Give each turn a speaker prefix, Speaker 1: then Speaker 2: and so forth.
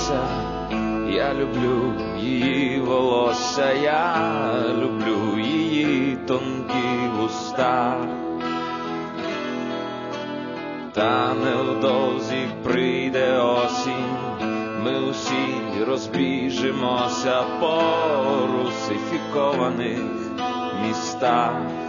Speaker 1: волосся, я люблю її волосся, я люблю її тонкі вуста. Та невдовзі прийде осінь, ми усі розбіжимося по русифікованих містах.